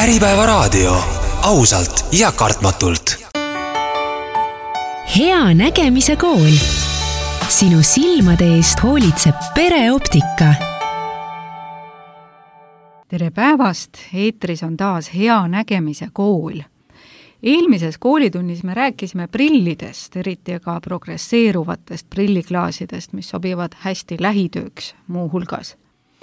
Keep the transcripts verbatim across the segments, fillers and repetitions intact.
Äripäevaraadio, ausalt ja kartmatult. Hea nägemise kool. Sinu silmade eest hoolitseb pereoptika. Tere päevast, eetris on taas Hea nägemise kool. Eelmises koolitunnis me rääkisime prillidest, eriti ka progresseeruvatest prilliklaasidest, mis sobivad hästi lähitööks muu hulgas.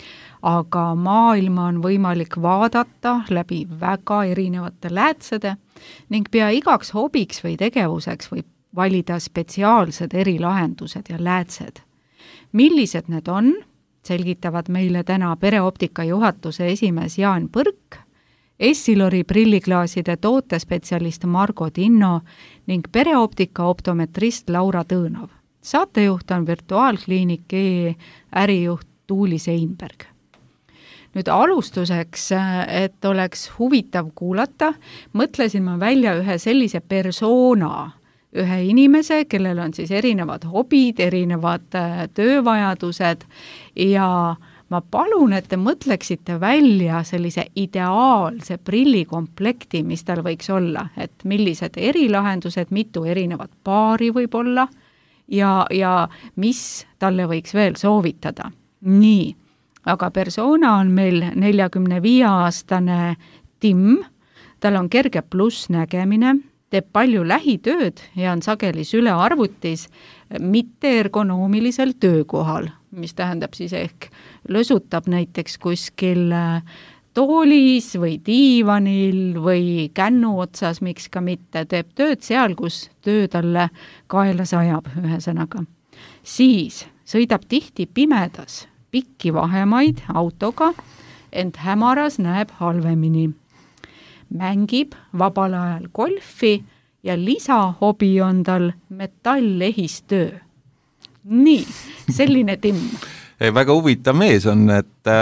Aga maailma on võimalik vaadata läbi väga erinevate läätsede ning pea igaks hobiks või tegevuseks võib valida spetsiaalsed erilahendused ja läätsed. Millised need on, selgitavad meile täna pereoptika juhatuse esimees Jaan Põrk, Essilori prilliklaaside tootespetsialist Margo Tinno ning pereoptika optometrist Laura Tõõnov. Saatejuht on virtuaalkliinik E ärijuht Tuuli Seinberg. Nüüd alustuseks, et oleks huvitav kuulata, mõtlesin ma välja ühe sellise persona, ühe inimese, kellel on siis erinevad hobid, erinevad töövajadused ja ma palun, et te mõtleksite välja sellise ideaalse prillikomplekti, mis tal võiks olla, et millised erilahendused, mitu erinevat paari võib olla ja, ja mis talle võiks veel soovitada. Nii, aga persona on meil neljakümne viie aastane Tim, tal on kerge pluss nägemine, teeb palju lähitööd ja on sageli sülearvutis mitte ergonoomilisel töökohal, mis tähendab siis ehk lösutab näiteks kuskil toolis või diivanil või kännu otsas, miks ka mitte, teeb tööd seal, kus töö talle kaela sajab ühesõnaga. Siis sõidab tihti pimedas pikki vahemaid autoga, ent hämaras näeb halvemini. Mängib vabal ajal golfi ja lisahobi on tal metallehistöö. Nii, selline Tim. Väga huvitav mees on, et,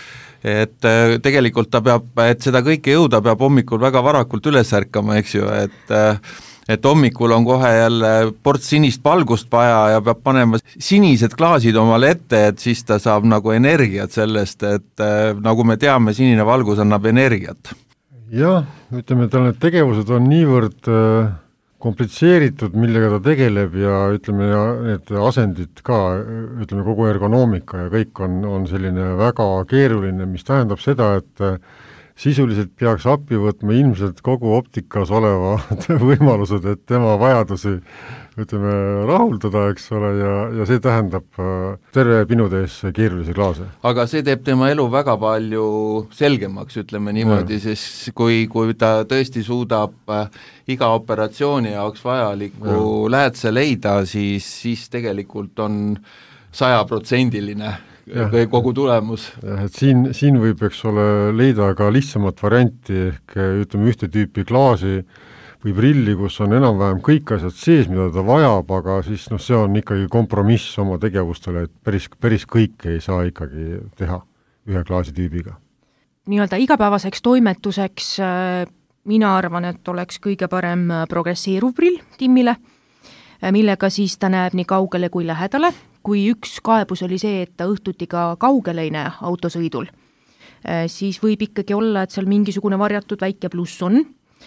et tegelikult ta peab, et seda kõike jõuda, peab hommikul väga varakult üles ärkama, eks ju, et et hommikul on kohe jälle ports sinist valgust vaja ja peab panema sinised klaasid omale ette, et siis ta saab nagu energiat sellest, et nagu me teame, sinine valgus annab energiat. Jah, ütleme, tal need tegevused on niivõrd komplitseeritud, millega ta tegeleb ja ütleme, ja need asendid ka, ütleme, kogu ergonoomika ja kõik on, on selline väga keeruline, mis tähendab seda, et sisuliselt peaks appi võtma ilmselt kogu optikas olevad võimalused, et tema vajadusi, ütleme, rahuldada, eks ole, ja, ja see tähendab terve pinutäis keerulisi klaase. Aga see teeb tema elu väga palju selgemaks, ütleme niimoodi, sest kui, kui ta tõesti suudab iga operatsiooni jaoks vajaliku ja. Läätse leida, siis, siis tegelikult on sajaprotsendiline Ja, kogu tulemus. Ja, et siin, siin võib, eks ole, leida ka lihtsamat varianti ehk ütleme ühte tüüpi klaasi või prilli, kus on enam-vähem kõik asjad sees, mida ta vajab, aga siis no, see on ikkagi kompromiss oma tegevustele, et päris, päris kõike ei saa ikkagi teha ühe klaasitüübiga. Nii-öelda igapäevaseks toimetuseks mina arvan, et oleks kõige parem progresseeruv prill Timmile, millega siis ta näeb nii kaugele kui lähedale. Kui üks kaebus oli see, et ta õhtuti ka kaugele ei näe autosõidul, siis võib ikkagi olla, et seal mingisugune varjatud väike pluss on.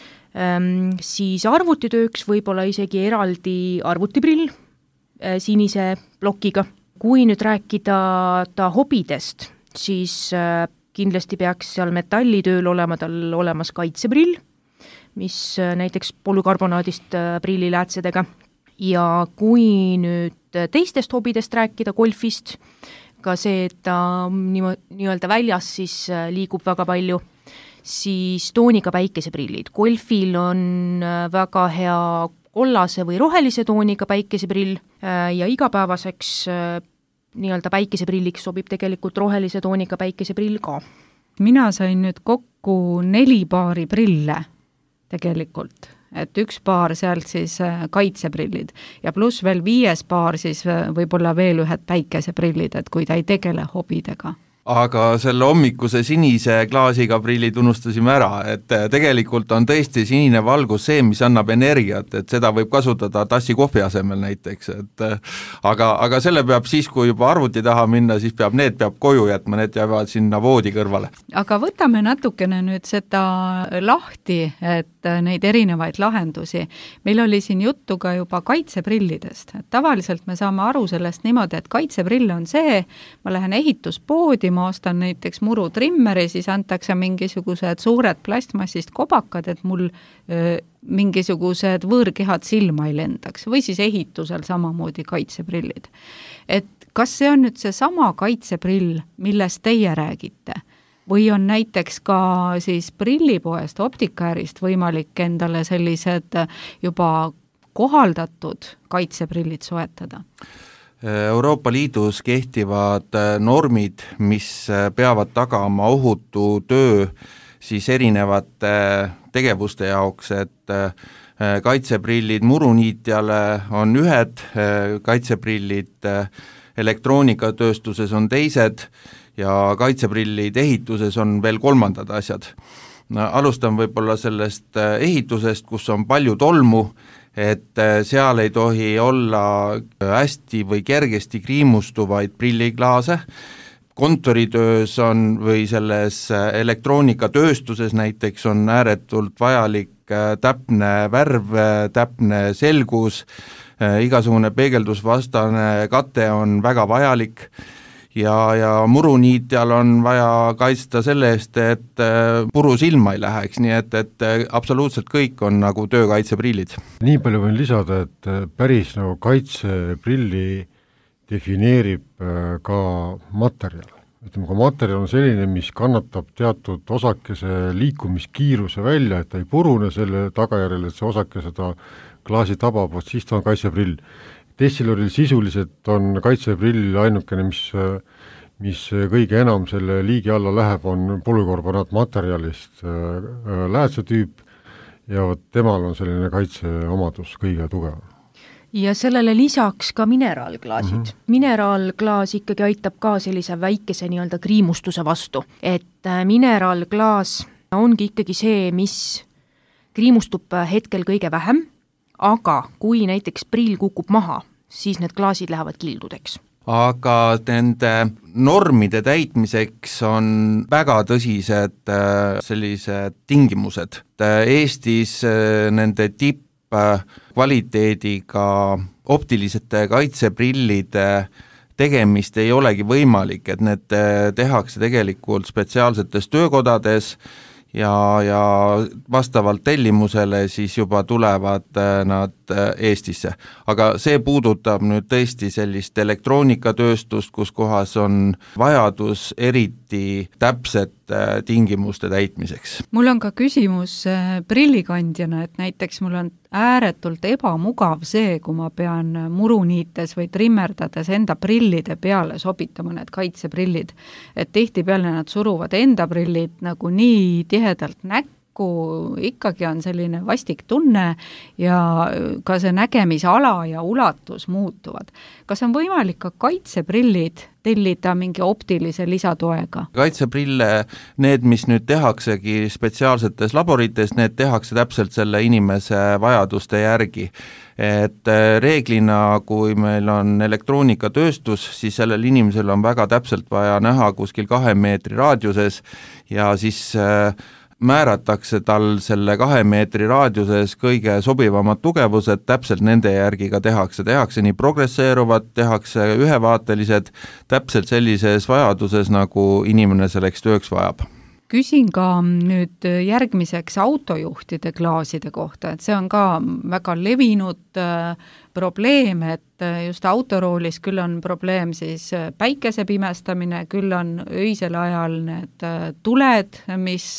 Siis arvutitööks võib-olla isegi eraldi arvutiprill sinise plokiga. Kui nüüd rääkida ta hobidest, siis kindlasti peaks seal metallitööl olema tal olemas kaitseprill, mis näiteks polükarbonaadist prilliläätsedega. Ja kui nüüd teistest hobidest rääkida, golfist, ka see, et ta nii-öelda väljas siis liigub väga palju, siis tooniga päikeseprillid. Golfil on väga hea kollase või rohelise tooniga päikeseprill ja igapäevaseks nii-öelda päikeseprilliks sobib tegelikult rohelise tooniga päikeseprill ka. Mina sain nüüd kokku neli paari prille tegelikult. Et üks paar sealt siis kaitseprillid ja pluss veel viies paar siis võib-olla veel ühed päikeseprillid, et kui ta ei tegele hobidega. aga selle hommikuse sinise klaasiga prillid unustasime ära, et tegelikult on tõesti sinine valgus see, mis annab energiat, et seda võib kasutada tassi kohvi asemel näiteks, et aga, aga selle peab siis, kui juba arvuti taha minna, siis peab, need peab koju jätma, need jäävad sinna voodi kõrvale. Aga võtame natukene nüüd seda lahti, et neid erinevaid lahendusi. Meil oli siin juttu ka juba kaitseprillidest, et tavaliselt me saame aru sellest niimoodi, et kaitseprill on see, ma lähen ehituspoodi, ma ostan näiteks murutrimmeri, siis antakse mingisugused suured plastmassist kobakad, et mul öö, mingisugused võõrkehad silma ei lendaks, või siis ehitusel samamoodi kaitseprillid. Et kas see on nüüd see sama kaitseprill, millest teie räägite? Või on näiteks ka siis prillipoest, optikaärist võimalik endale sellised juba kohaldatud kaitseprillid soetada? Euroopa Liidus kehtivad normid, mis peavad tagama ohutu töö siis erinevate tegevuste jaoks, et kaitseprillid muruniitjale on ühed, kaitseprillid elektroonikatööstuses on teised ja kaitseprillid ehituses on veel kolmandad asjad. Alustan võib-olla sellest ehitusest, kus on palju tolmu, et seal ei tohi olla hästi või kergesti kriimustuvaid prilliklaase. Kontoritöös on või selles elektroonikatööstuses näiteks on ääretult vajalik täpne värv, täpne selgus, igasugune peegeldusvastane kate on väga vajalik. Ja, ja muruniitjal on vaja kaitsta selle eest, et puru silma ei läheks, nii et, et absoluutselt kõik on nagu töökaitseprillid. Nii palju võin lisada, et päris nagu kaitseprilli defineerib ka materjal. Ütleme, kui materjal on selline, mis kannatab teatud osakese liikumiskiiruse välja, et ta ei purune selle tagajärjel, et see osake seda klaasi tabab, siis ta on kaitseprill. Tessiloril sisuliselt on kaitseprill ainukene, mis, mis kõige enam selle liigi alla läheb, on polükorbonaat materjalist läätse tüüp ja temal on selline kaitseomadus kõige tugevam. Ja sellele lisaks ka mineraalklaasid. Mm-hmm. Mineraalklaas ikkagi aitab ka sellise väikese nii-öelda kriimustuse vastu, et mineraalklaas ongi ikkagi see, mis kriimustub hetkel kõige vähem, aga kui näiteks prill kukub maha, siis need klaasid lähevad kildudeks. Aga nende normide täitmiseks on väga tõsised sellised tingimused. Eestis nende tippkvaliteediga optilisete kaitseprillide tegemist ei olegi võimalik, et need tehakse tegelikult spetsiaalsetes töökodades ja, ja vastavalt tellimusele siis juba tulevad nad Eestisse. Aga see puudutab nüüd tõesti sellist elektroonikatööstust, kus kohas on vajadus eriti täpset tingimuste täitmiseks. Mul on ka küsimus prillikandjana, et näiteks mul on ääretult ebamugav see, kui ma pean muruniites või trimmerdades enda prillide peale sobitama need kaitseprillid, et tihtipeale nad suruvad enda prillid nagu nii tihedalt näkku, ikkagi on selline vastik tunne ja ka see nägemisala ja ulatus muutuvad. Kas on võimalik ka kaitseprillid tellida mingi optilise lisatoega? Kaitseprille, need, mis nüüd tehaksegi spetsiaalsetes laborites, need tehakse täpselt selle inimese vajaduste järgi. Et reeglina, kui meil on elektroonikatööstus, siis sellel inimesel on väga täpselt vaja näha kuskil kahe meetri raadiuses ja siis määratakse tal selle kahe meetri raadiuses kõige sobivamad tugevused, täpselt nende järgi ka tehakse. Tehakse nii progresseeruvad, tehakse ühevaatelised, täpselt sellises vajaduses, nagu inimene selleks tööks vajab. Küsin ka nüüd järgmiseks autojuhtide klaaside kohta, et see on ka väga levinud äh, probleem, et just autoroolis küll on probleem siis päikese pimestamine, küll on öisel ajal need tuled, mis,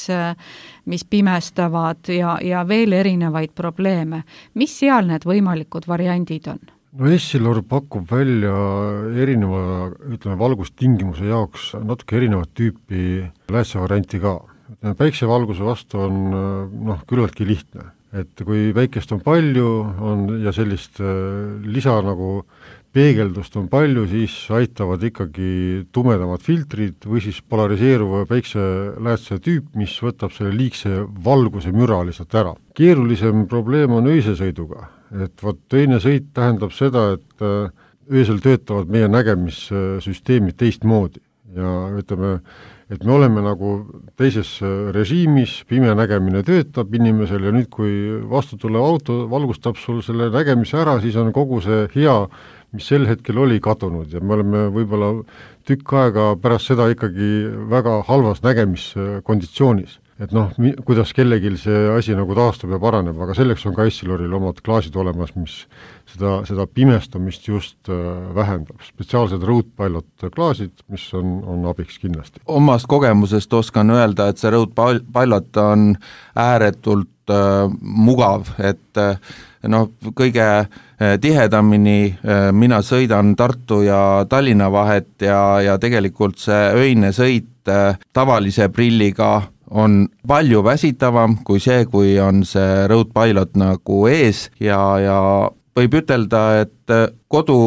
mis pimestavad ja, ja veel erinevaid probleeme. Mis seal need võimalikud variandid on? No Essilor pakub välja erineva, ütleme, valgustingimuse jaoks natuke erinevat tüüpi läätsevarianti ka. Päiksevalguse vastu on noh, küllaltki lihtne, et kui päikest on palju on ja sellist lisa nagu peegeldust on palju, siis aitavad ikkagi tumedamad filtrid või siis polariseeruva päikseläätse tüüp, mis võtab selle liigse valguse müra lihtsalt ära. Keerulisem probleem on öise sõiduga, et võt öine sõit tähendab seda, et öösel töötavad meie nägemissüsteemid teistmoodi ja ütleme, et me oleme nagu teises režiimis, pime nägemine töötab inimesel ja nüüd, kui vastu tulev auto valgustab sul selle nägemise ära, siis on kogu see hea, mis sel hetkel oli kadunud ja me oleme võib-olla tükk aega pärast seda ikkagi väga halvas nägemiskonditsioonis. Et noh, kuidas kellelgi see asi nagu taastub ja paraneb, aga selleks on ka Essiloril omad klaasid olemas, mis seda, seda pimestumist just vähendab. Spetsiaalsed Road Pilot klaasid, mis on, on abiks kindlasti. Omast kogemusest oskan öelda, et see Road Pilot on ääretult äh, mugav, et äh, noh, kõige tihedamini äh, mina sõidan Tartu ja Tallinna vahet ja, ja tegelikult see öine sõit äh, tavalise prilliga on palju väsitavam kui see, kui on see Road Pilot nagu ees ja, ja võib ütelda, et kodu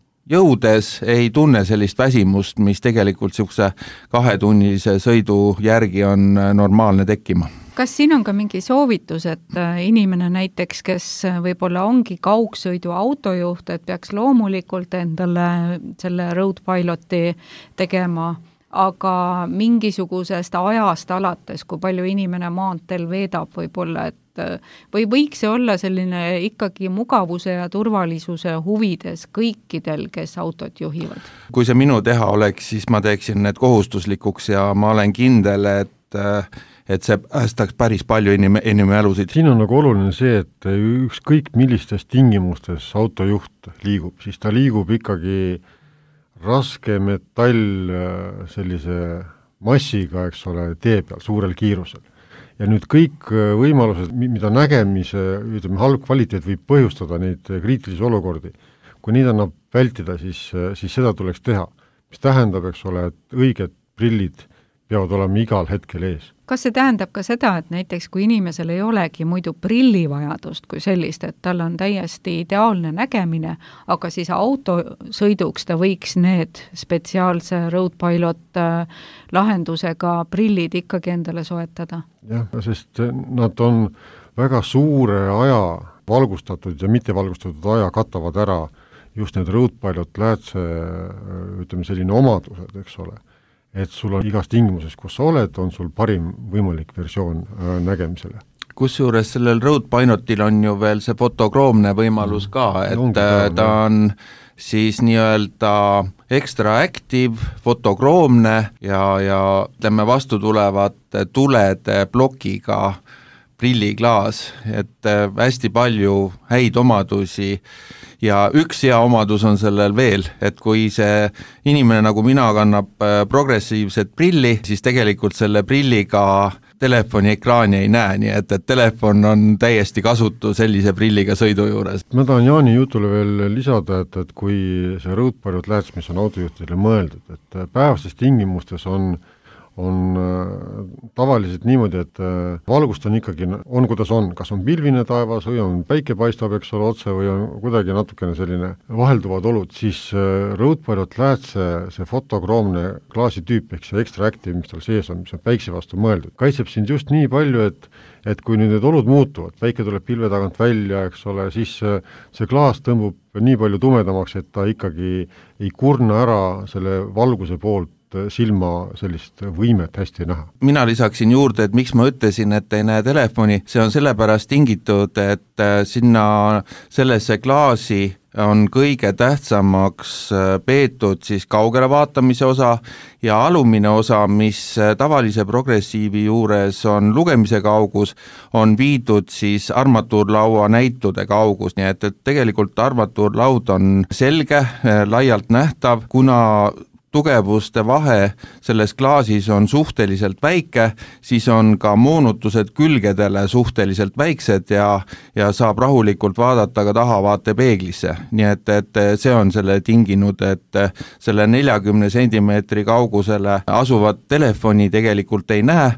jõudes ei tunne sellist väsimust, mis tegelikult niisuguse kahetunnilise sõidu järgi on normaalne tekkima. Kas siin on ka mingi soovitus, et inimene näiteks, kes võib-olla ongi kaugsõidu autojuht, et peaks loomulikult endale selle Road Piloti tegema, aga mingisugusest ajast alates, kui palju inimene maanteel veedab võib-olla, et või võiks see olla selline ikkagi mugavuse ja turvalisuse huvides kõikidel, kes autot juhivad? Kui see minu teha oleks, siis ma teeksin need kohustuslikuks ja ma olen kindel, et, et see päästaks päris palju inim, inimelusid. Siin on nagu oluline see, et ükskõik millistes tingimustes autojuht liigub, siis ta liigub ikkagi raske metall sellise massiga, eks ole, tee peal suurel kiirusel. Ja nüüd kõik võimalused, mida nägemise, ütleme, halb kvaliteet võib põhjustada neid kriitilisi olukordi, kui neid annab vältida, siis, siis seda tuleks teha. Mis tähendab, eks ole, et õiged prillid peavad olema igal hetkel ees. Kas see tähendab ka seda, et näiteks kui inimesel ei olegi muidu prillivajadust kui sellist, et tal on täiesti ideaalne nägemine, aga siis autosõiduks ta võiks need spetsiaalse Road Pilot lahendusega prillid ikkagi endale soetada? Jah, sest nad on väga suure aja valgustatud ja mittevalgustatud aja katavad ära just need Road Pilot läätse, ütleme selline omadused, eks ole. Et sul on igas tingimuses, kus sa oled, on sul parim võimalik versioon nägemisele. Kusjuures sellel Road Pilotil on ju veel see fotokroomne võimalus ka, et ongi, ta on siis nii-öelda extra active, fotokroomne ja, ja ütleme vastu tulevad tulede plokiga prilliklaas, et hästi palju häid omadusi ja üks hea omadus on sellel veel, et kui see inimene nagu mina kannab progressiivset prilli, siis tegelikult selle prilliga telefoni ekraani ei näe, nii et, et telefon on täiesti kasutu sellise prilliga sõidu juures. Ma tahan Jaani jutule veel lisada, et, et kui see Road Pilot lääts, mis on autojuhtidele mõeldud, et päevastes tingimustes on on tavaliselt niimoodi, et valgust on ikkagi, on kuidas on, kas on pilvine taevas või on päike paistab, eks ole, otse või on kuidagi natukene selline vahelduvad olud, siis Road Pilot läätse see fotokroomne klaasitüüp, eks see extra active, mis tal sees on, mis on päikse vastu mõeldud, kaitseb sind just nii palju, et et kui nüüd need olud muutuvad, päike tuleb pilve tagant välja, eks ole, siis see klaas tõmbub nii palju tumedamaks, et ta ikkagi ei kurna ära selle valguse poolt silma sellist võimet hästi näha. Mina lisaksin juurde, et miks ma ütlesin, et ei näe telefoni, see on sellepärast tingitud, et sinna sellesse klaasi on kõige tähtsamaks peetud siis kaugele vaatamise osa ja alumine osa, mis tavalise progressiivi juures on lugemise kaugus, on viidud siis armatuurlaua näitude kaugus, nii et, et tegelikult armatuurlaud on selge, laialt nähtav, kuna tugevuste vahe selles klaasis on suhteliselt väike, siis on ka moonutused külgedele suhteliselt väiksed ja, ja saab rahulikult vaadata ka tahavaatepeeglisse. Nii et, et see on selle tinginud, et selle neljakümne sentimeetri kaugusele asuvat telefoni tegelikult ei näe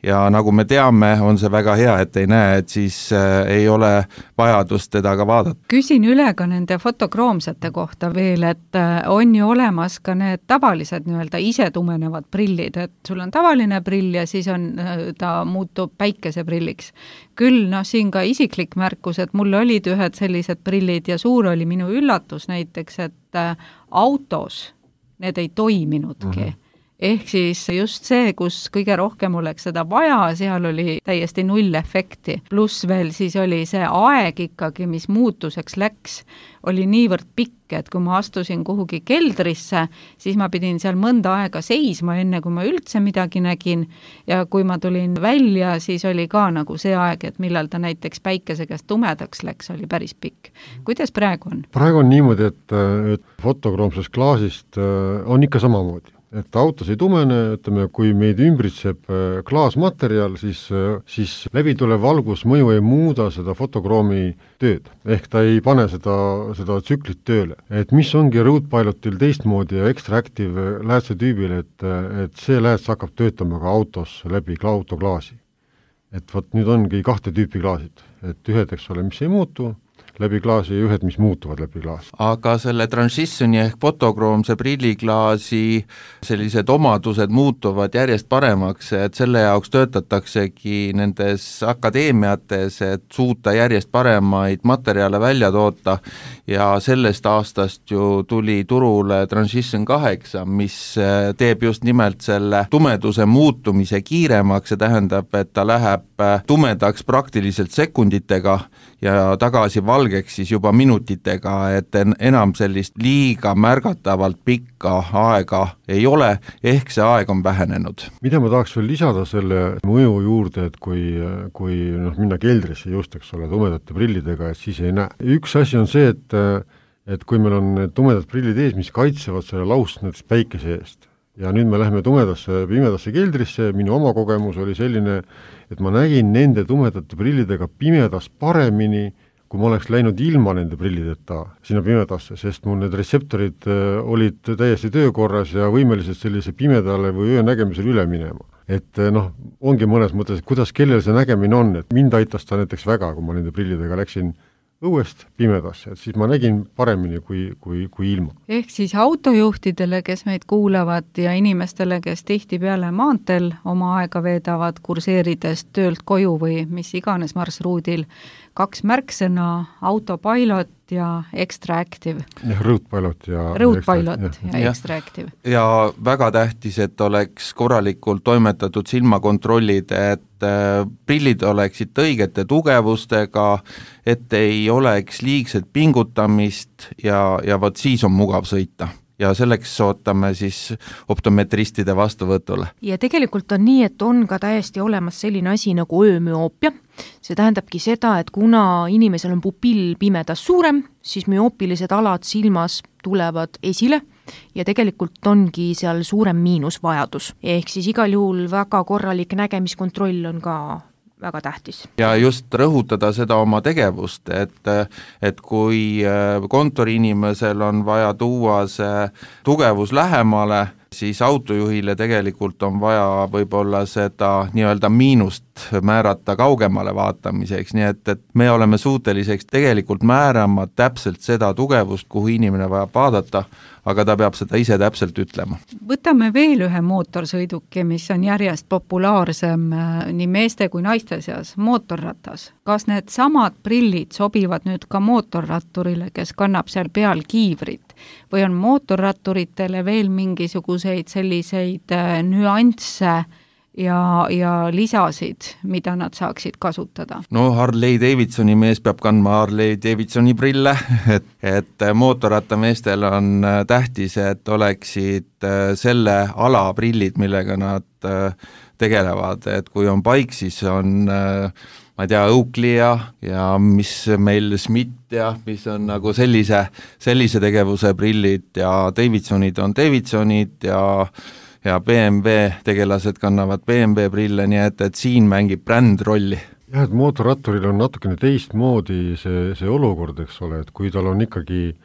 ja nagu me teame, on see väga hea, et ei näe, et siis äh, ei ole vajadust teda ka vaadata. Küsin üle ka nende fotokroomsete kohta veel, et äh, on ju olemas ka need tavalised nii-öelda ise tumenevad prillid, et sul on tavaline prill ja siis on, ta muutub päikeseprilliks. Küll noh, siin ka isiklik märkus, et mul olid ühed sellised prillid ja suur oli minu üllatus näiteks, et äh, autos need ei toiminudki. Mm-hmm. Ehk siis just see, kus kõige rohkem oleks seda vaja, seal oli täiesti null efekti. Pluss veel siis oli see aeg ikkagi, mis muutuseks läks, oli niivõrd pikk, et kui ma astusin kuhugi keldrisse, siis ma pidin seal mõnda aega seisma, enne kui ma üldse midagi nägin, ja kui ma tulin välja, siis oli ka nagu see aeg, et millal ta näiteks päikese käest tumedaks läks, oli päris pikk. Kuidas praegu on? Praegu on niimoodi, et, et fotokroomsest klaasist on ikka samamoodi. Et autos ei tumene, ütleme, kui meid ümbritseb klaasmaterjal, siis, siis läbitulev valgus mõju ei muuda seda fotokroomi tööd. Ehk ta ei pane seda, seda tsüklit tööle. Et mis ongi Road Pilotil teistmoodi ja Extractive läätse tüübil, et, et see lääts hakkab töötama ka autos läbi autoklaasi. Et võt nüüd ongi kahte tüüpi klaasid. Et ühed, eks ole, mis ei muutu läbi klaasi ja ühed, mis muutuvad läbi klaasi. Aga selle transitioni ehk fotokroomse prilliklaasi sellised omadused muutuvad järjest paremaks, et selle jaoks töötataksegi nendes akadeemiates, et suuta järjest paremaid materjale välja toota ja sellest aastast ju tuli turule Transition kaheksa, mis teeb just nimelt selle tumeduse muutumise kiiremaks, see tähendab, et ta läheb tumedaks praktiliselt sekunditega ja tagasi valgeks siis juba minutitega, et enam sellist liiga märgatavalt pikka aega ei ole, ehk see aeg on vähenenud. Mida ma tahaks veel lisada selle mõju juurde, et kui, kui noh, minna keldrisse just, eks ole, tumedate prillidega, et siis ei näe. Üks asi on see, et, et kui meil on tumedad prillid ees, mis kaitsevad selle laust näiteks päikese eest, ja nüüd me läheme tumedasse, pimedasse keldrisse, minu oma kogemus oli selline, et ma nägin nende tumedate prillidega pimedas paremini, kui ma oleks läinud ilma nende prillideta sinna pimedasse, sest mul need retseptorid olid täiesti töökorras ja võimelised sellise pimedale või öö nägemisel üle minema. Et noh, ongi mõnes mõttes, et kuidas kellel see nägemine on, et mind aitas ta näiteks väga, kui ma nende prillidega läksin õuest pimedasse, et siis ma nägin paremini kui, kui, kui ilma. Ehk siis autojuhtidele, kes meid kuulavad ja inimestele, kes tihtipeale maanteel oma aega veedavad kurseerides töölt koju või mis iganes marsruudil, kaks märksõna, Autopilot ja Extractive. Ja Road Pilot ja, Road Pilot ja, ja, ja Extractive. Ja väga tähtis, et oleks korralikult toimetatud silmakontrollid, et äh, prillid oleksid õigete tugevustega, et ei oleks liigset pingutamist ja, ja võt siis on mugav sõita. Ja selleks ootame siis optometristide vastuvõtule. Ja tegelikult on nii, et on ka täiesti olemas selline asi nagu öömüoopia. See tähendabki seda, et kuna inimesel on pupill pimedas suurem, siis müoopilised alad silmas tulevad esile ja tegelikult ongi seal suurem miinusvajadus. Ehk siis igal juhul väga korralik nägemiskontroll on ka väga tähtis. Ja just rõhutada seda oma tegevust, et, et kui kontoriinimesel on vaja tuua see tugevus lähemale, siis autojuhile tegelikult on vaja võib-olla seda nii-öelda miinust määrata kaugemale vaatamiseks, nii et, et me oleme suuteliseks tegelikult määrama täpselt seda tugevust, kuhu inimene vajab vaadata, aga ta peab seda ise täpselt ütlema. Võtame veel ühe mootorsõiduki, mis on järjest populaarsem nii meeste kui naiste seas, mootorratas. Kas need samad prillid sobivad nüüd ka mootorratturile, kes kannab seal peal kiivrit? Või on mootorratturitele veel mingisuguseid selliseid nüansse ja, ja lisasid, mida nad saaksid kasutada? No Harley Davidsoni mees peab kandma Harley Davidsoni prille, et, et mootorrattameestel on tähtis, et oleksid selle ala prillid, millega nad tegelevad, et kui on Bike, siis on ma ei tea, Oakley ja, ja mis meil Smith ja mis on nagu sellise, sellise tegevuse prillid ja Davidsonid on Davidsonid ja ja B M W tegelased kannavad B M W prille, nii et, et siin mängib bränd rolli. Jah, et mootorratturil on natukene teistmoodi see, see olukord, eks ole, et kui tal on ikkagi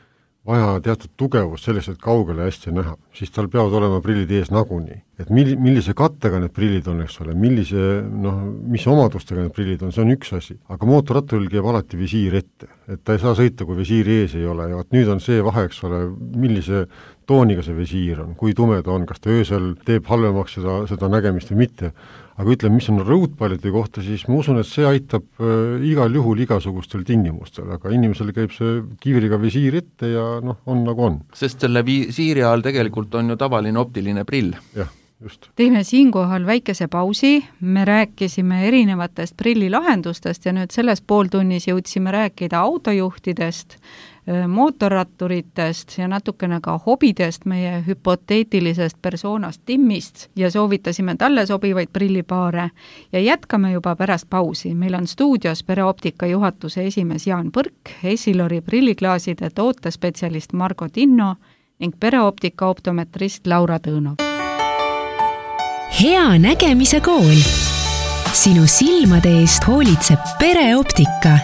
vaja teatud tugevust selleks, et kaugele hästi näha, siis tal peavad olema prillid ees nagunii. Et mil, millise kattega need prillid on, eks ole, millise, noh, mis omadustega need prillid on, see on üks asi. Aga mootorratturil käib alati visiir ette, et ta ei saa sõita, kui visiiri ees ei ole, ja nüüd on see vahe, eks ole, millise tooniga see visiir on, kui tume ta on, kas ta öösel teeb halvemaks seda, seda nägemist või mitte. Aga ütleme, mis on rõudpallide kohta, siis ma usun, et see aitab äh, igal juhul igasugustel tingimustel, aga inimesel käib see kiivriga visiir ette ja noh, on nagu on. Sest selle visiiri all tegelikult on ju tavaline optiline prill. Jah, just. Teeme siinkohal väikese pausi, me rääkisime erinevatest prillilahendustest ja nüüd selles pooltunnis jõudsime rääkida autojuhtidest, mootorratturitest ja natukene ka hobidest, meie hüpoteetilisest persoonast Timmist ja soovitasime talle sobivaid prillipaare ja jätkame juba pärast pausi. Meil on stuudios Pereoptika juhatuse esimees Jaan Põrk, Essilori prilliklaaside tootespetsialist Margo Tinno ning Pereoptika optometrist Laura Tõõnov. Hea nägemise kool. Sinu silmade eest hoolitseb Pereoptika.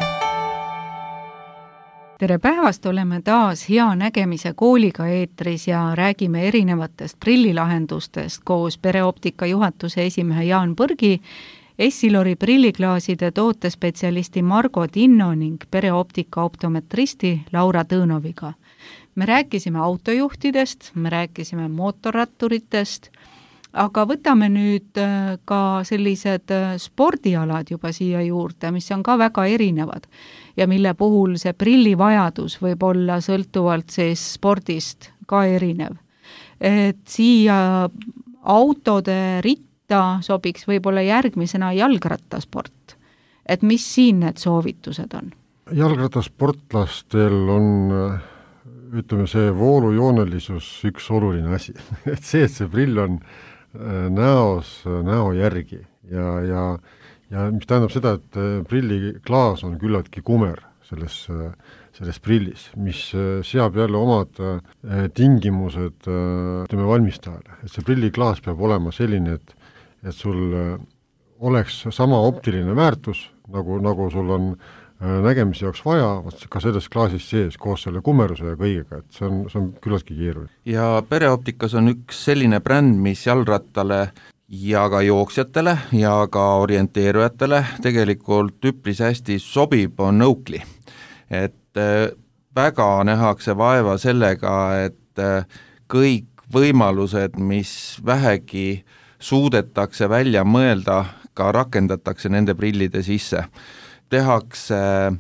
Tere päevast, oleme taas Hea nägemise kooliga eetris ja räägime erinevatest prillilahendustest koos Pereoptika juhatuse esimehe Jaan Põrgi, Essilori prilliklaaside tootespetsialisti Margo Tinno ning Pereoptika optometristi Laura Tõõnoviga. Me rääkisime autojuhtidest, me rääkisime mootorratturitest, aga võtame nüüd ka sellised spordialad juba siia juurde, mis on ka väga erinevad ja mille puhul see prillivajadus võib olla sõltuvalt siis spordist ka erinev. Et siia autode ritta sobiks võib-olla järgmisena jalgrattasport. Et mis siin need soovitused on? Jalgrattasportlastel on, ütleme, see voolujoonelisus üks oluline asi. Et see, et see prill on näos, näo järgi ja, ja, ja mis tähendab seda, et prilliklaas on küllaltki kumer selles, selles prillis, mis seab jälle omad tingimused ütleme valmistajale. Et see prilliklaas peab olema selline, et, et sul oleks sama optiline väärtus, nagu, nagu sul on nägemise jaoks vaja, ka selles klaasis sees koos selle kumeruse ja kõigega, et see on, see on küllaltki keeruline. Ja Pereoptikas on üks selline bränd, mis jalrattale ja ka jooksjatele ja ka orienteerujatele tegelikult üpris hästi sobib, on Oakley. Et väga nähakse vaeva sellega, et kõik võimalused, mis vähegi suudetakse välja mõelda, ka rakendatakse nende prillide sisse. Tehakse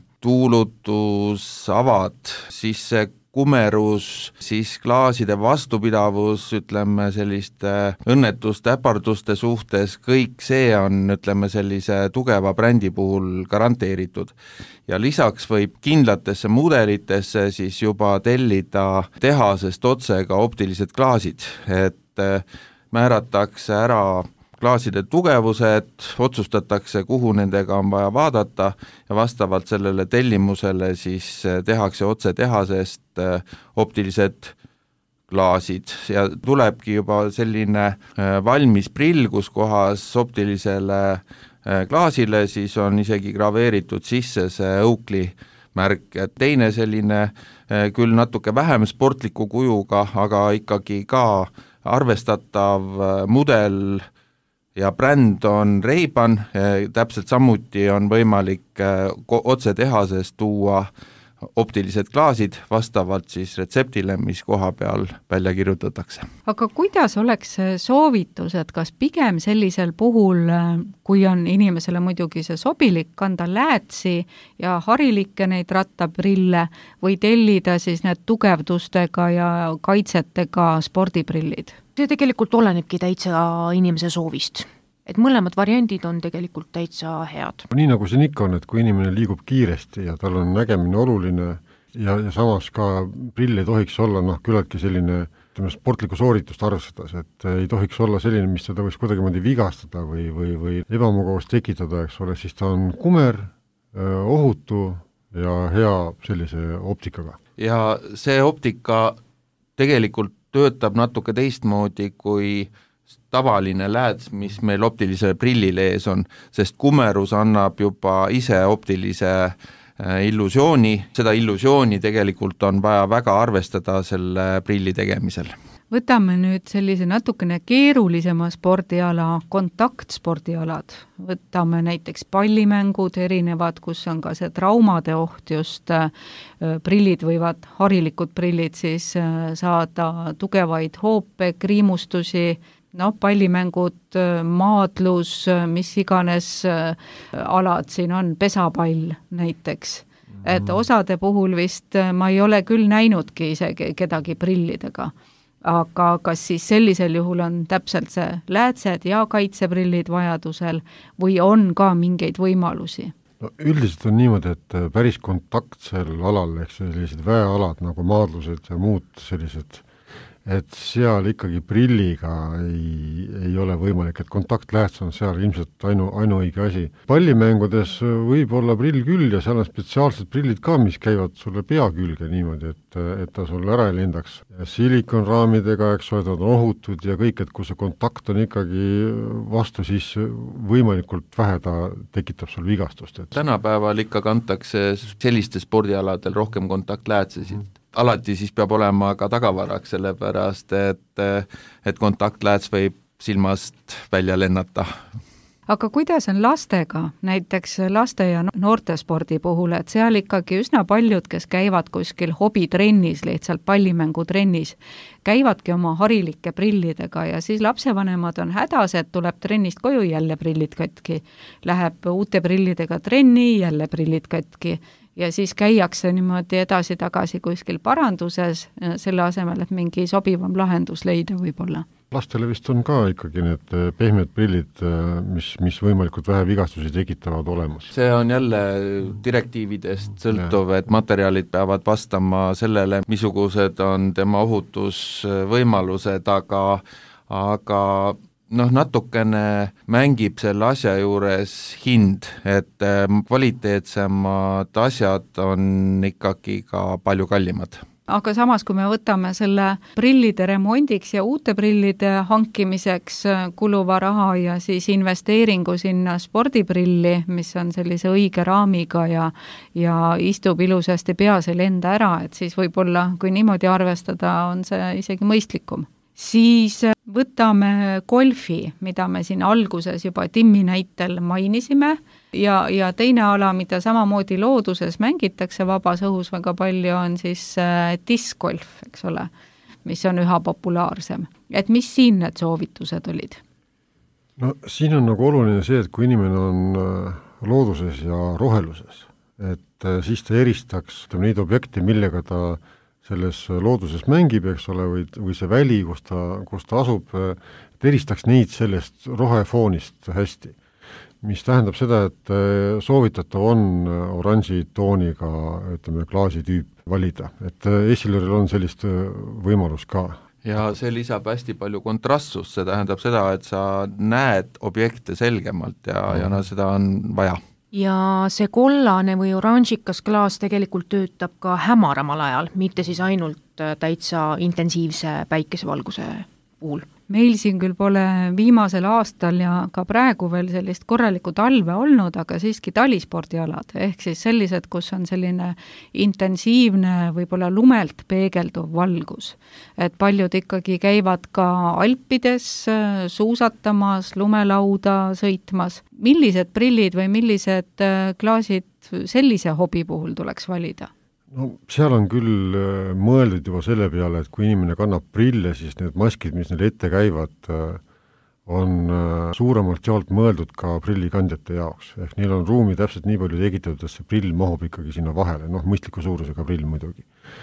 tuulutusavad, siis see kumerus, siis klaaside vastupidavus, ütleme selliste õnnetuste, äparduste suhtes, kõik see on, ütleme, sellise tugeva brändi puhul garanteeritud. Ja lisaks võib kindlatesse mudelitesse siis juba tellida tehasest otse ka optilised klaasid, et määratakse ära klaaside tugevused, otsustatakse, kuhu nendega on vaja vaadata ja vastavalt sellele tellimusele siis tehakse otse tehasest optilised klaasid ja tulebki juba selline valmis prill, kus kohas optilisele klaasile siis on isegi graveeritud sisse see Oakley märk. Teine selline küll natuke vähem sportliku kujuga, aga ikkagi ka arvestatav mudel ja bränd on Ray-Ban, täpselt samuti on võimalik otse tehasest tuua optilised klaasid vastavalt siis retseptile, mis koha peal välja kirjutatakse. Aga kuidas oleks soovitus, et kas pigem sellisel puhul, kui on inimesele muidugi see sobilik, kanda läätsi ja harilikke neid rattaprille või tellida siis need tugevdustega ja kaitsetega spordiprillid? See tegelikult olenebki täitsa inimese soovist. Et mõlemad variandid on tegelikult täitsa head. Nii nagu siin ikka on, et kui inimene liigub kiiresti ja tal on nägemine oluline ja, ja samas ka prill ei tohiks olla noh, küllaltki selline ütleme, sportlikku sooritust arvestades, et ei tohiks olla selline, mis teda võiks kuidagimoodi vigastada või, või, või ebamugavust tekitada, eks ole, siis ta on kumer, ohutu ja hea sellise optikaga. Ja see optika tegelikult töötab natuke teistmoodi kui tavaline lääts, mis meil optilise prillile ees on, sest kumerus annab juba ise optilise illusiooni, seda illusiooni tegelikult on vaja väga arvestada selle prilli tegemisel. Võtame nüüd sellise natukene keerulisema spordiala, kontaktspordialad. Võtame näiteks pallimängud erinevad, kus on ka see traumade oht, just prillid võivad, harilikud prillid siis saada tugevaid hoope, kriimustusi, no pallimängud, maadlus, mis iganes alad siin on, pesapall näiteks. Et osade puhul vist ma ei ole küll näinudki isegi kedagi prillidega. Aga kas siis sellisel juhul on täpselt see läätsed ja kaitseprillid vajadusel või on ka mingeid võimalusi? No, üldiselt on niimoodi, et päris kontaktsel alal, ehk sellised väealad nagu maadlused ja muud sellised, et seal ikkagi prilliga ei, ei ole võimalik, et kontaktlääts on seal ilmselt ainu, ainuõige asi. Pallimängudes võib olla prill küll ja seal on spetsiaalsed prillid ka, mis käivad sulle pea külge niimoodi, et, et ta sulle ära ei lendaks. Silikonraamidega, eks ole, ta on ohutud ja kõik, et kui see kontakt on ikkagi vastu, siis võimalikult vähe ta tekitab sul vigastust. Et... Tänapäeval ikka kantakse selliste spordialadel rohkem kontaktläätsesid. Mm. Alati siis peab olema ka tagavaraks, sellepärast, et, et kontaktlääts võib silmast välja lennata. Aga kuidas on lastega, näiteks laste ja noortespordi puhul, et seal ikkagi üsna paljud, kes käivad kuskil hobitrennis, lihtsalt pallimängutrennis, käivadki oma harilike prillidega ja siis lapsevanemad on hädas, et tuleb trennist koju, jälle prillid katki. Läheb uute prillidega trenni, jälle prillid katki. Ja siis käiakse niimoodi edasi-tagasi kuskil paranduses, selle asemel, et mingi sobivam lahendus leida võib-olla. Lastele vist on ka ikkagi need pehmed prillid, mis, mis võimalikult vähe vigastusi tekitavad olemas. See on jälle direktiividest sõltuv, et materjalid peavad vastama sellele, missugused on tema ohutusvõimalused, aga, aga noh, natukene mängib selle asja juures hind, et kvaliteetsemad asjad on ikkagi ka palju kallimad. Aga samas, kui me võtame selle prillide remondiks ja uute prillide hankimiseks kuluva raha ja siis investeeringu sinna spordiprilli, mis on sellise õige raamiga ja, ja istub ilusasti peas ja lenda ära, et siis võib-olla, kui niimoodi arvestada, on see isegi mõistlikum. Siis võtame golfi, mida me siin alguses juba Timmi näitel mainisime ja, ja teine ala, mida samamoodi looduses mängitakse vabas õhus väga palju, on siis discgolf, eks ole, mis on üha populaarsem. Et mis siin need soovitused olid? No siin on nagu oluline see, et kui inimene on looduses ja roheluses, et siis ta eristaks neid objekte, millega ta selles looduses mängib, eks ole, või, või see väli, kus ta, kus ta asub, et eristaks neid sellest rohefoonist hästi. Mis tähendab seda, et soovitatav on oranži tooniga, ütleme, klaasitüüp valida. Et Essiloril on sellist võimalus ka. Ja see lisab hästi palju kontrastsust, see tähendab seda, et sa näed objekte selgemalt ja, mm. ja no seda on vaja. Ja see kollane või oranžikas klaas tegelikult töötab ka hämaramal ajal, mitte siis ainult täitsa intensiivse päikesevalguse puhul. Meil siin küll pole viimasel aastal ja ka praegu veel sellist korralikku talve olnud, aga siiski talispordialad, ehk siis sellised, kus on selline intensiivne, võib-olla lumelt peegelduv valgus. Et paljud ikkagi käivad ka Alpides suusatamas, lumelauda sõitmas. Millised prillid või millised klaasid sellise hobi puhul tuleks valida? No seal on küll mõeldud juba selle peale, et kui inimene kannab prille, siis need maskid, mis neil ette käivad, on suuremalt jaolt mõeldud ka prillikandjate jaoks. Ehk neil on ruumi täpselt nii palju tekitatud, et see prill mahub ikkagi sinna vahele, noh mõistliku suurusega prill muidugi.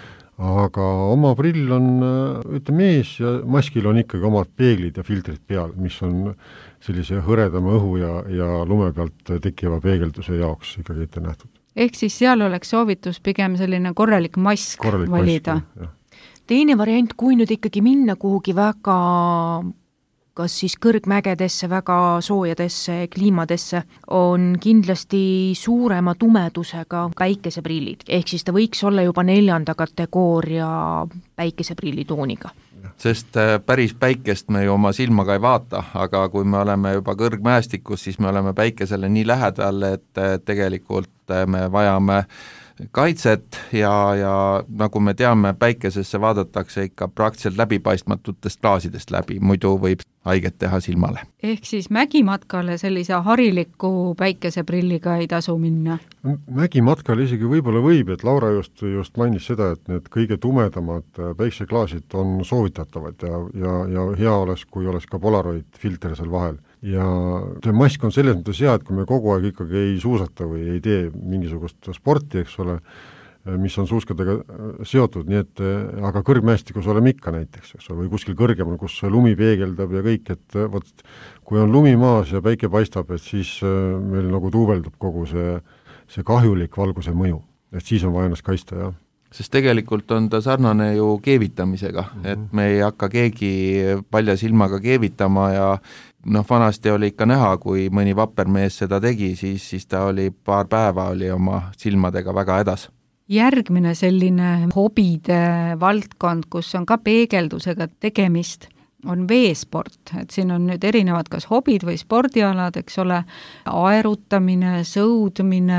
Aga oma prill on, ütleme ees ja maskil on ikkagi omad peeglid ja filtrid peal, mis on sellise hõredama õhu ja, ja lume pealt tekiva peegelduse jaoks ikkagi ette nähtud. Ehk siis seal oleks soovitus pigem selline korralik mask korralik valida. Mask, teine variant, kui nüüd ikkagi minna kuhugi väga kas siis kõrgmägedesse, väga soojadesse kliimadesse, on kindlasti suurema tumedusega päikeseprillid. Ehk siis ta võiks olla juba neljanda kategooria päikeseprillitooniga. Sest päris päikest me ju oma silmaga ei vaata, aga kui me oleme juba kõrgmäestikus, siis me oleme päikesele nii lähedal, et tegelikult me vajame kaitset ja, ja nagu me teame, päikesesse vaadatakse ikka praktiliselt läbipaistmatutest klaasidest läbi, muidu võib haiget teha silmale. Ehk siis mägimatkale sellise hariliku päikeseprilliga ei tasu minna? Mägimatkale isegi võib-olla võib, et Laura just, just mainis seda, et need kõige tumedamad päikseklaasid on soovitatavad ja, ja, ja hea oleks, kui oleks ka Polaroid filter seal vahel. Ja see mask on selles mõttes hea, et kui me kogu aeg ikkagi ei suusata või ei tee mingisugust sporti, eks ole, mis on suuskadega seotud, nii et aga kõrgmäestikus oleme ikka näiteks, eks ole, või kuskil kõrgemal, kus lumi peegeldab ja kõik, et võt, kui on lumi maas ja päike paistab, et siis meil nagu tuuveldub kogu see, see kahjulik valguse mõju, et siis on vaja ennast kaista, jah. Sest tegelikult on ta sarnane ju keevitamisega, mm-hmm. et me ei hakka keegi palja silmaga keevitama ja noh, vanasti oli ikka näha, kui mõni vappermees seda tegi, siis, siis ta oli paar päeva oli oma silmadega väga hädas. Järgmine selline hobide valdkond, kus on ka peegeldusega tegemist, on veesport, et siin on nüüd erinevad kas hobid või spordialad, eks ole, aerutamine, sõudmine,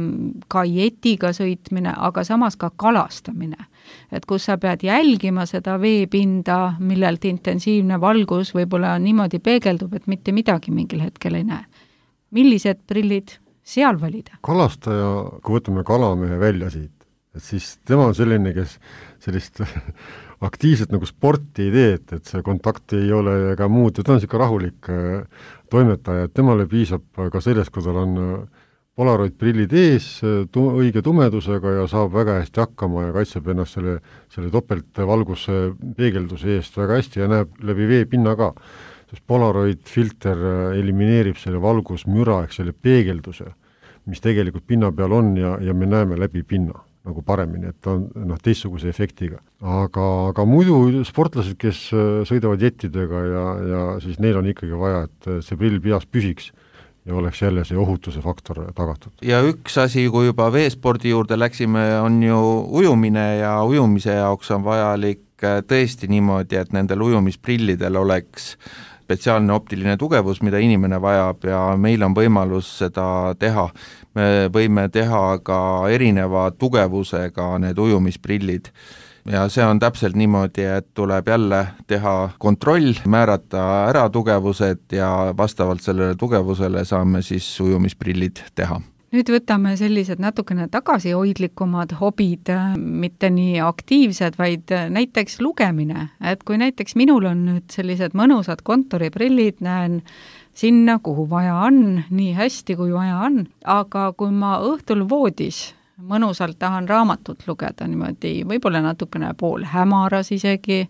kajetiga sõitmine, aga samas ka kalastamine. Et kus sa pead jälgima seda veepinda, millelt intensiivne valgus võib-olla niimoodi peegeldub, et mitte midagi mingil hetkel ei näe. Millised prillid seal valida? Kalastaja, kui võtame kalamehe välja siit, et siis tema on selline, kes sellist aktiivselt nagu sporti ei tee, et, et see kontakti ei ole ega muud, ta on siuke rahulik toimetaja, et temale piisab ka sellest, kui tal on Polaroid prillid ees tu, õige tumedusega ja saab väga hästi hakkama ja kaitseb ennast selle, selle topeltvalguse peegelduse eest väga hästi ja näeb läbi veepinna ka. Sest Polaroid filter elimineerib selle valgusmüra ehk selle peegelduse, mis tegelikult pinna peal on ja, ja me näeme läbi pinna nagu paremini, et on noh, teistsuguse efektiga. Aga, aga muidu sportlased, kes sõidavad jettidega ja, ja siis neil on ikkagi vaja, et see prill peas püsiks ja oleks jälle see ohutuse faktor tagatud. Ja üks asi, kui juba veespordi juurde läksime, on ju ujumine ja ujumise jaoks on vajalik tõesti niimoodi, et nendel ujumisprillidel oleks spetsiaalne optiline tugevus, mida inimene vajab ja meil on võimalus seda teha. Me võime teha ka erineva tugevusega need ujumisprillid ja see on täpselt niimoodi, et tuleb jälle teha kontroll, määrata ära tugevused ja vastavalt sellele tugevusele saame siis ujumisprillid teha. Nüüd võtame sellised natukene tagasihoidlikumad hobid, mitte nii aktiivsed, vaid näiteks lugemine. Et kui näiteks minul on nüüd sellised mõnusad kontoriprillid, näen sinna, kuhu vaja on, nii hästi kui vaja on, aga kui ma õhtul voodis mõnusalt tahan raamatut lugeda niimoodi, võib-olla natukene pool hämaras isegi,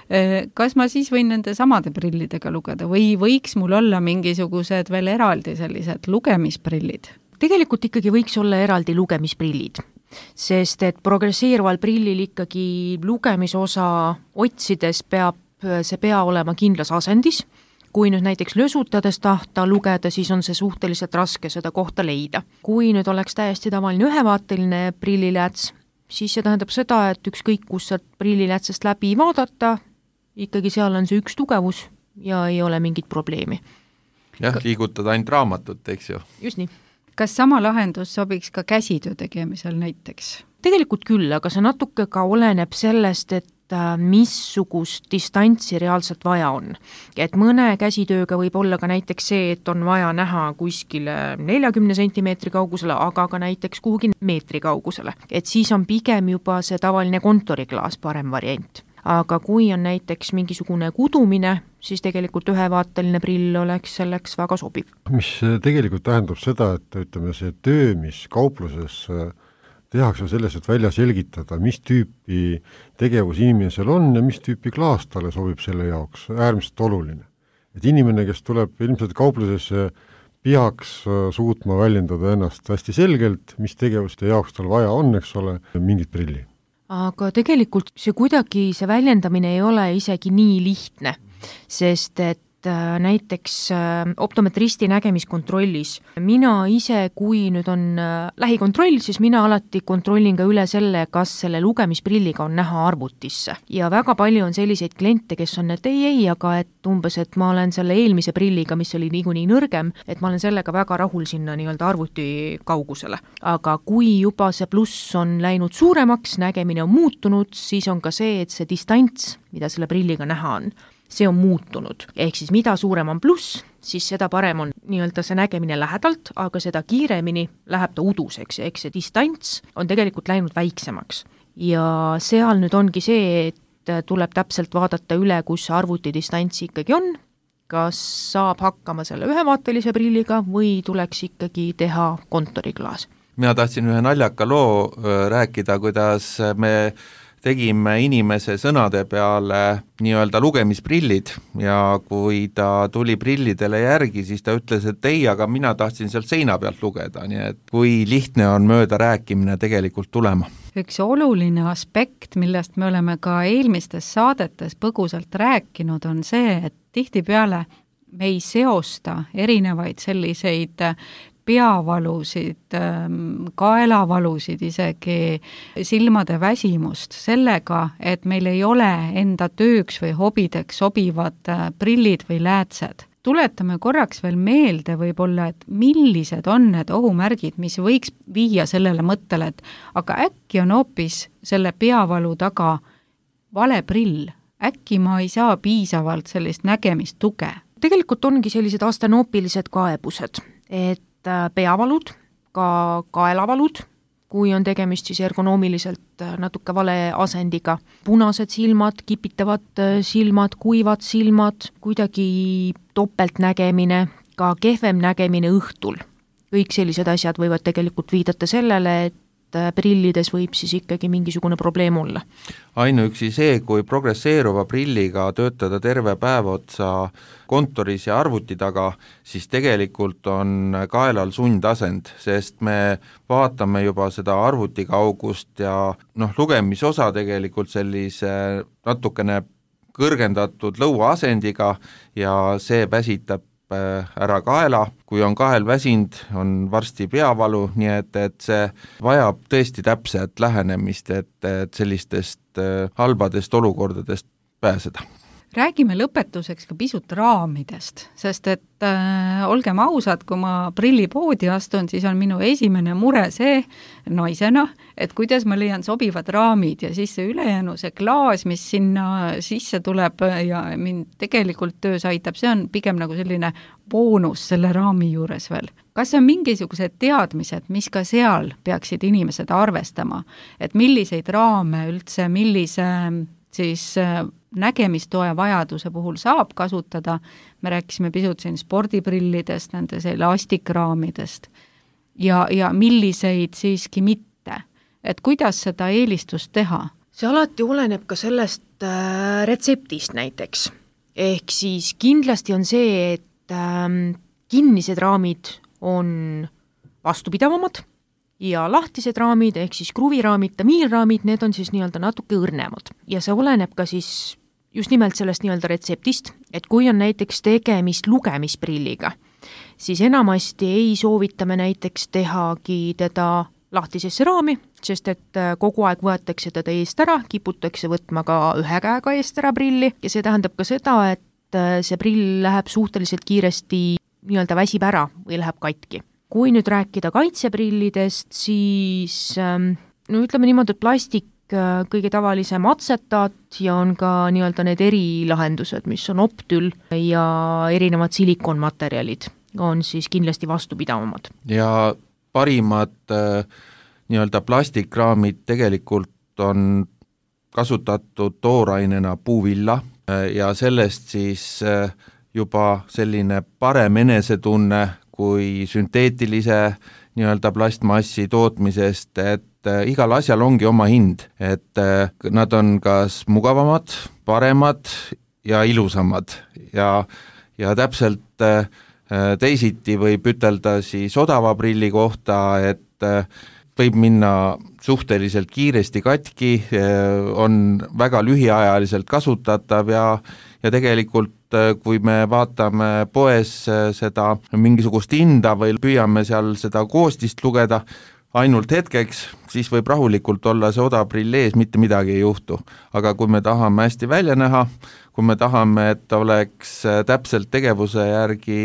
kas ma siis võin nende samade prillidega lugeda või võiks mul olla mingisugused veel eraldi sellised lugemisprillid? Tegelikult ikkagi võiks olla eraldi lugemisprillid, sest et progresseeruval prillil ikkagi lugemisosa otsides peab see pea olema kindlas asendis. Kui nüüd näiteks lösutades tahta lugeda, siis on see suhteliselt raske seda kohta leida. Kui nüüd oleks täiesti tavaline ühevaateline prilliläts, siis see tähendab seda, et ükskõik kus sealt prillilätsest läbi vaadata, ikkagi seal on see üks tugevus ja ei ole mingit probleemi. Jah, liigutada ainult raamatut, eks ju. Just nii. Kas sama lahendus sobiks ka käsitöö tegemisel näiteks? Tegelikult küll, aga see natuke ka oleneb sellest, et missugust distantsi reaalselt vaja on. Et mõne käsitööga võib olla ka näiteks see, et on vaja näha kuskile neljakümne sentimeetri kaugusele, aga ka näiteks kuhugi meetri kaugusele. Et siis on pigem juba see tavaline kontoriklaas parem variant. Aga kui on näiteks mingisugune kudumine, siis tegelikult ühevaateline prill oleks selleks väga sobiv. Mis tegelikult tähendab seda, et ütleme see töö, mis kaupluses tehakse selles, et välja selgitada, mis tüüpi tegevus inimesel on ja mis tüüpi klaas talle sobib selle jaoks, äärmiselt oluline. Et inimene, kes tuleb ilmselt kauplusesse, peaks suutma väljendada ennast hästi selgelt, mis tegevuste jaoks tal vaja on, eks ole, mingit prilli. Aga tegelikult see kuidagi, see väljendamine ei ole isegi nii lihtne, sest et näiteks optometristi nägemiskontrollis mina ise, kui nüüd on lähikontroll, siis mina alati kontrollin ka üle selle, kas selle lugemisprilliga on näha arvutisse. Ja väga palju on selliseid kliente, kes on, et ei, ei, aga et umbes, et ma olen selle eelmise prilliga, mis oli niikuinii nõrgem, et ma olen sellega väga rahul sinna nii-öelda arvuti kaugusele. Aga kui juba see pluss on läinud suuremaks, nägemine on muutunud, siis on ka see, et see distants, mida selle prilliga näha on, see on muutunud. Ehk siis mida suurem on pluss, siis seda parem on nii-öelda see nägemine lähedalt, aga seda kiiremini läheb ta uduseks, ehk see distants on tegelikult läinud väiksemaks. Ja seal nüüd ongi see, et tuleb täpselt vaadata üle, kus arvuti distants ikkagi on, kas saab hakkama selle ühevaatelise prilliga või tuleks ikkagi teha kontoriklaas. Mina tahtsin ühe naljaka loo rääkida, kuidas me tegime inimese sõnade peale nii-öelda lugemisprillid ja kui ta tuli prillidele järgi, siis ta ütles, et ei, aga mina tahtsin sealt seina pealt lugeda, nii et kui lihtne on mööda rääkimine tegelikult tulema. Üks oluline aspekt, millest me oleme ka eelmistes saadetes põgusalt rääkinud, on see, et tihtipeale me ei seosta erinevaid selliseid peavalusid, kaelavalusid, isegi silmade väsimust sellega, et meil ei ole enda tööks või hobideks sobivad prillid või läätsed. Tuletame korraks veel meelde võib-olla, et millised on need ohumärgid, mis võiks viia sellele mõttele, et aga äkki on hoopis selle peavalu taga vale prill, äkki ma ei saa piisavalt sellist nägemist tuge. Tegelikult ongi sellised astenoopilised kaebused, et peavalud, ka kaelavalud, kui on tegemist siis ergonoomiliselt natuke vale asendiga, punased silmad, kipitavad silmad, kuivad silmad, kuidagi topeltnägemine, ka kehvem nägemine õhtul. Kõik sellised asjad võivad tegelikult viidata sellele, et prillides võib siis ikkagi mingisugune probleem olla. Ainuüksi see, kui progresseeruva prilliga töötada terve päev otsa kontoris ja arvuti taga, siis tegelikult on kaelal sundasend, sest me vaatame juba seda arvuti kaugust ja noh, lugemisosa tegelikult sellise natukene kõrgendatud lõuaasendiga ja see väsitab ära kaela, kui on kael väsind, on varsti peavalu, nii et, et see vajab tõesti täpset lähenemist, et, et sellistest halbadest olukordadest pääseda. Räägime lõpetuseks ka pisut raamidest, sest et äh, olgem ausad, kui ma prillipoodi astun, siis on minu esimene mure see naisena, et kuidas ma leian sobivad raamid ja siis see ülejäänu, see klaas, mis sinna sisse tuleb ja mind tegelikult töös aitab, see on pigem nagu selline boonus selle raami juures veel. Kas on mingisugused teadmised, mis ka seal peaksid inimesed arvestama, et milliseid raame üldse, millise siis nägemistoe vajaduse puhul saab kasutada, me rääkisime pisut siin spordiprillidest, nende elastikraamidest ja, ja milliseid siiski mitte, et kuidas seda eelistust teha? See alati oleneb ka sellest äh, retseptist näiteks, ehk siis kindlasti on see, et äh, kinnised raamid on vastupidavamad ja lahtised raamid, ehk siis kruviraamid, tamiilraamid, need on siis nii-öelda natuke õrnemad. Ja see oleneb ka siis just nimelt sellest nii-öelda retseptist, et kui on näiteks tegemist lugemisprilliga, siis enamasti ei soovita me näiteks tehagi teda lahtisesse raami, sest et kogu aeg võetakse teda eest ära, kiputakse võtma ka ühe käega eest ära prilli ja see tähendab ka seda, et see prill läheb suhteliselt kiiresti nii-öelda väsib ära või läheb katki. Kui nüüd rääkida kaitseprillidest, siis no ütleme niimoodi, et plastik kõige tavalisem atsetaat ja on ka nii-öelda need erilahendused, mis on optül ja erinevad silikonmaterjalid on siis kindlasti vastupidavamad. Ja parimad nii-öelda plastikraamid tegelikult on kasutatud toorainena puuvilla ja sellest siis juba selline parem enesetunne kui sünteetilise nii-öelda plastmassi tootmisest, et igal asjal ongi oma hind, et nad on kas mugavamad, paremad ja ilusamad ja, ja täpselt teisiti võib ütelda siis odava prilli kohta, et võib minna suhteliselt kiiresti katki, on väga lühiajaliselt kasutatav ja, ja tegelikult kui me vaatame poes seda mingisugust hinda või püüame seal seda koostist lugeda ainult hetkeks, siis võib rahulikult olla see odav prill ees, mitte midagi ei juhtu. Aga kui me tahame hästi välja näha, kui me tahame, et oleks täpselt tegevuse järgi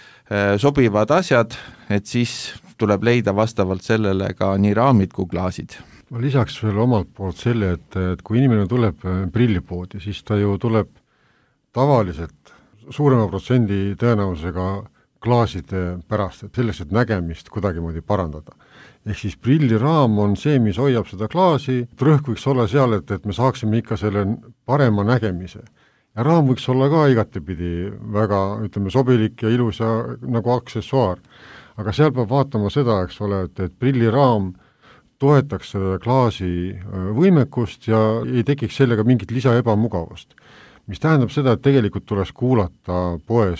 sobivad asjad, et siis tuleb leida vastavalt sellele ka nii raamid kui klaasid. Ma lisaks veel omalt poolt selle, et, et kui inimene tuleb prillipoodi, siis ta ju tuleb tavaliselt suurema protsendi tõenäosusega klaaside pärast, et selleks, et nägemist kuidagimoodi parandada. Ehk siis prilliraam on see, mis hoiab seda klaasi, rõhk võiks olla seal, et, et me saaksime ikka selle parema nägemise. Ja raam võiks olla ka igatepidi väga, ütleme, sobilik ja ilus ja nagu aksessuaar. Aga seal peab vaatama seda, eks ole, et, et prilliraam toetaks seda klaasi võimekust ja ei tekiks sellega mingit lisa ebamugavust. Mis tähendab seda, et tegelikult tuleks kuulata poes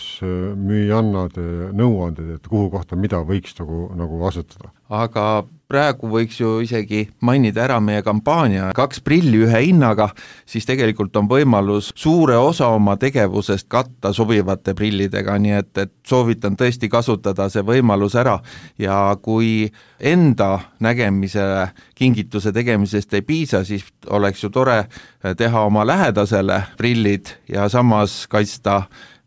müüjannade nõuanded, et kuhu kohta mida võiks nagu, nagu asetada. Aga praegu võiks ju isegi mainida ära meie kampaania kaks prilli ühe hinnaga, siis tegelikult on võimalus suure osa oma tegevusest katta sobivate prillidega, nii et, et soovitan tõesti kasutada see võimalus ära ja kui enda nägemisele kingituse tegemisest ei piisa, siis oleks ju tore teha oma lähedasele prillid ja samas kaitsta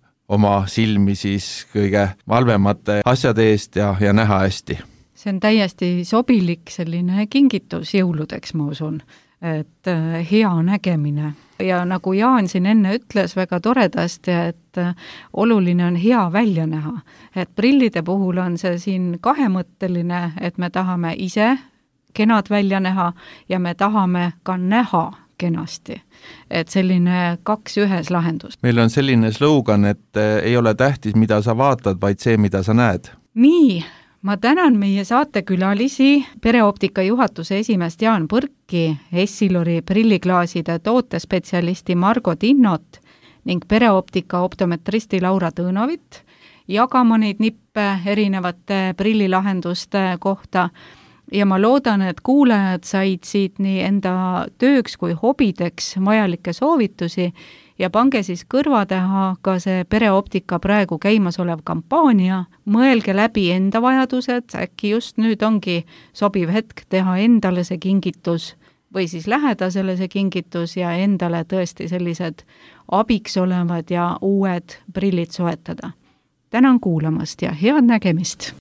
oma silmi siis kõige halvemate asjade eest ja, ja näha hästi. See on täiesti sobilik selline kingitus jõuludeks, ma usun, et hea nägemine. Ja nagu Jaan siin enne ütles väga toredasti, et oluline on hea välja näha. Et prillide puhul on see siin kahemõtteline, et me tahame ise kenad välja näha ja me tahame ka näha kenasti. Et selline kaks ühes lahendus. Meil on selline slogan, et ei ole tähtis, mida sa vaatad, vaid see, mida sa näed. Nii, ma tänan meie saatekülalisi, Pereoptika juhatuse esimeest Jaan Põrki, Essilori prilliklaaside tootespetsialisti Margo Tinnot ning Pereoptika optometristi Laura Tõõnavit, jagama neid nippe erinevate prillilahenduste kohta ja ma loodan, et kuulajad said siit nii enda tööks kui hobideks vajalikke soovitusi ja pange siis kõrva taha ka see Pereoptika praegu käimas olev kampaania, mõelge läbi enda vajadused, äkki just nüüd ongi sobiv hetk teha endale see kingitus või siis lähedasele see kingitus ja endale tõesti sellised abiks olevad ja uued prillid soetada. Tänan kuulamast ja head nägemist!